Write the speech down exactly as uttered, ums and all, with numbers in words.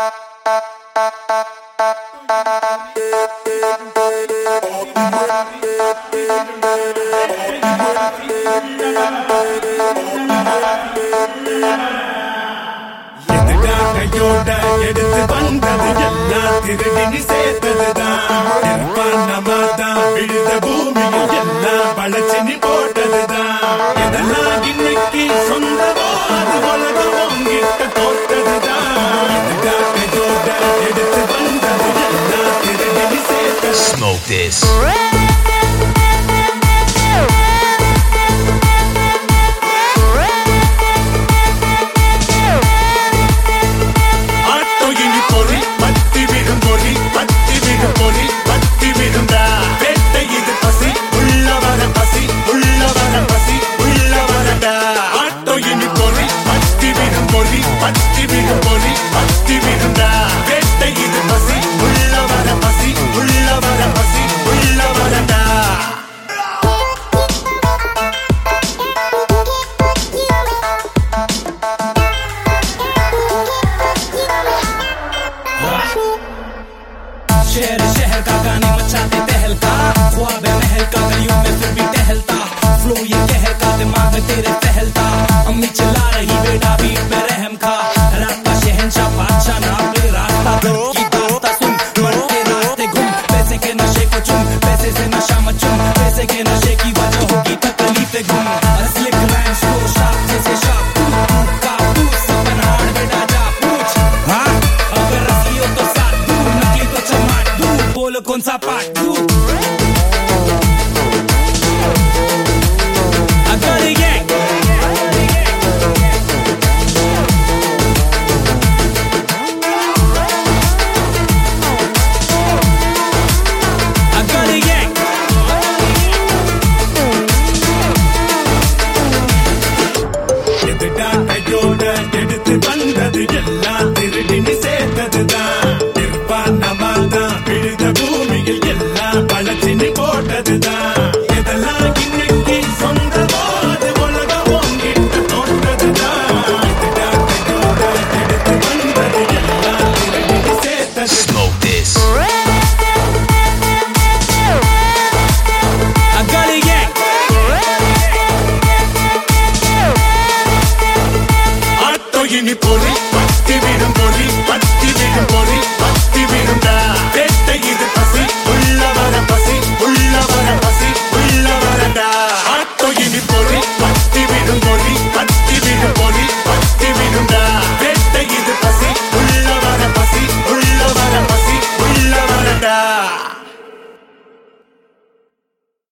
கையோட எடுத்து வந்தது எல்லாம் திருடி நீ சேர்த்ததுதான். பணமாதான் விழுந்த பூமியில் எல்லாம் வளர்ச்சி நீ போட்டதுதான். எதெல்லாம் இன்னைக்கு சொந்தமோ அது உலகம் உங்கிட்ட தோட்டதுதான். கையோட எடுத்து வந்தது எல்லாம் திருடி நீ சேர்த்தது. Smoke this. शहर शहर का गाने मचाते तहलका, ख्वाब है महल का गलियों में फिर भी टहलता, फ्लो ये कहर का दिमाग में तेरे टहलता, अम्मी चिल्ला रही बेटा बीट पे रहम खा, रात का शहंशाह बादशाह नाम ले रास्ता की दास्ता सुन, मर के रास्ते घूम, पैसे के नशे को चुम, पैसे से नशा मचुम, पैसे के नशे की वजह होगी तकलीफे गुम, स्लिक रैंस को शाप जैसे शाप तू का तू सब हाड़ बेटा जा पूछ, हाँ अगर असली हो तो साथ दूर, नकली तो चमाट दूर, बोलो कौन सा पार्ट दूर.